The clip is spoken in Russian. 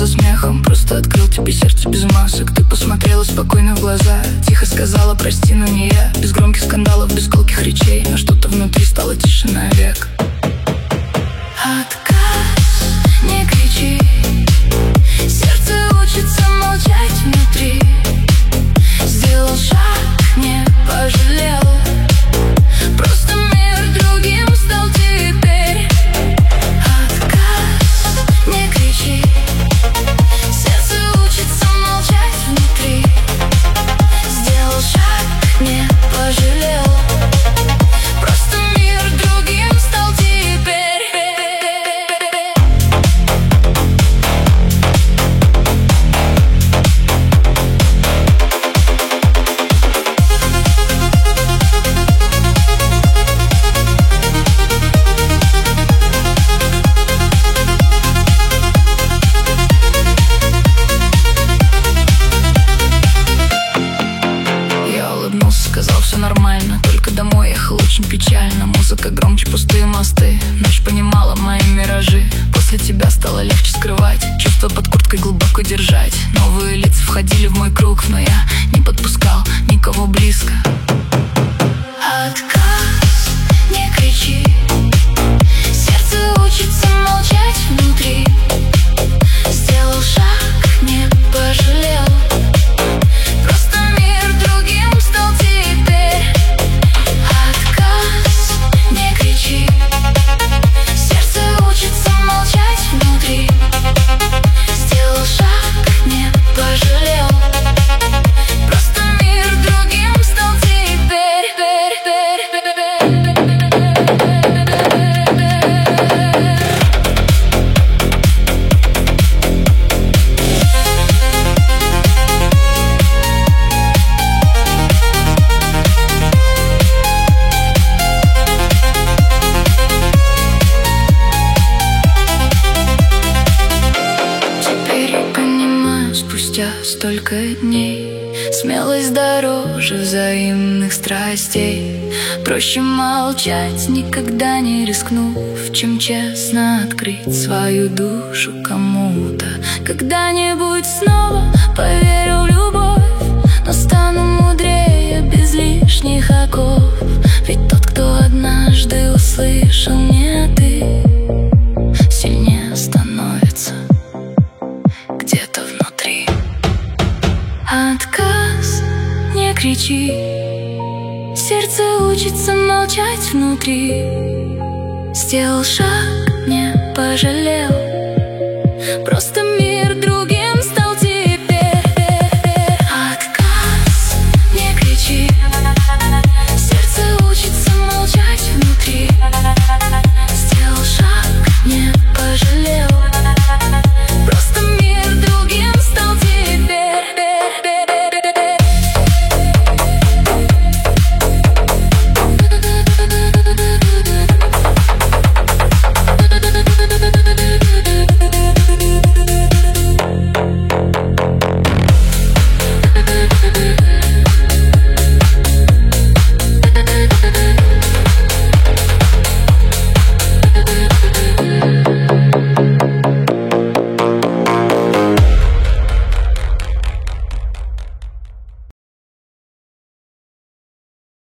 за смехом, просто открыл тебе сердце без масок. Ты посмотрела спокойно в глаза, тихо сказала прости, но не я. Без громких скандалов, без колких речей, но что-то внутри стало тише навек. Отказ, не кричи, сердце учится молчать внутри. Сделал шаг, не пожалел, просто мир другим стал теперь. Отказ, не кричи, сердце учится молчать внутри. Сделал шаг, не пожалел, просто мир другим стал теперь. Сказал, все нормально, только домой ехал очень печально. Музыка громче, пустые мосты. Ночь понимала мои миражи. После тебя стало легче скрывать, чувства под курткой глубоко держать. Новые лица входили в мой круг, но я не подпускал никого близко. Отказ, не кричи, сердце учится молчать внутри. Сделал шаг, не пожалел, просто мир другим стал теперь. Отказ, не кричи, сердце учится молчать внутри. Сделал шаг, не пожалел, просто мир другим стал теперь. Спустя столько дней смелость дороже взаимных страстей. Проще молчать, никогда не рискнув, чем честно открыть свою душу кому-то. Когда-нибудь снова поверю в любовь, но стану мудрее без лишних оков. Ведь тот, кто однажды услышал «не ты», сильнее становится где-то внутри. Отказ, не кричи, сердце учится молчать внутри. Сделал шаг, не пожалел, просто